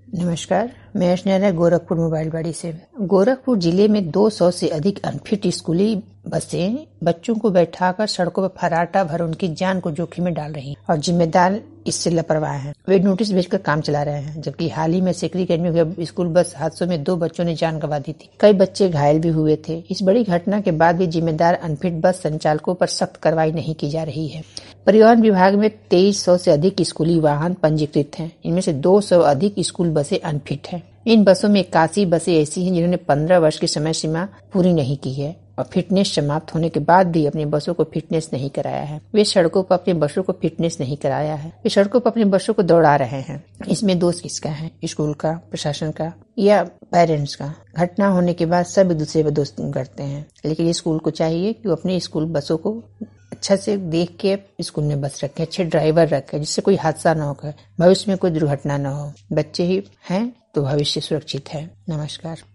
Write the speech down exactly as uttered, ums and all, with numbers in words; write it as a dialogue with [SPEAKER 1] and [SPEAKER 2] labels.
[SPEAKER 1] नमस्कार, मैं अर्चना गोरखपुर मोबाइल बाड़ी से। गोरखपुर जिले में दो सौ से अधिक अनफिट स्कूली बसें बच्चों को बैठाकर सड़कों पर फराटा भर उनकी जान को जोखिम में डाल रही हैं और जिम्मेदार इससे लापरवाह हैं। वे नोटिस भेजकर काम चला रहे हैं, जबकि हाल ही में सिकरीगंज में हुए स्कूल बस हादसों में दो बच्चों ने जान गंवा दी थी। कई बच्चे घायल भी हुए थे। इस बड़ी घटना के बाद भी जिम्मेदार अनफिट बस संचालकों पर सख्त कार्रवाई नहीं की जा रही है। परिवहन विभाग में तेईस सौ से अधिक स्कूली वाहन पंजीकृत हैं। इनमें से दो सौ अधिक स्कूल बसें अनफिट हैं। इन बसों में इक्यासी बसें ऐसी हैं जिन्होंने पंद्रह वर्ष की समय सीमा पूरी नहीं की है और फिटनेस समाप्त होने के बाद भी अपनी बसों को फिटनेस नहीं कराया है। वे सड़कों पर अपनी बसों को फिटनेस नहीं कराया है। वे सड़कों पर अपनी बसों को दौड़ा रहे हैं। इसमें दोष किसका है? स्कूल का, प्रशासन का या पेरेंट्स का? घटना होने के बाद सब एक दूसरे पर दोष करते हैं, लेकिन स्कूल को चाहिए कि वो अपनी स्कूल बसों को अच्छा से देख के स्कूल में बस रखे, अच्छे ड्राइवर रखे, जिससे कोई हादसा न हो, भविष्य में कोई दुर्घटना न हो। बच्चे ही हैं तो भविष्य सुरक्षित है। नमस्कार।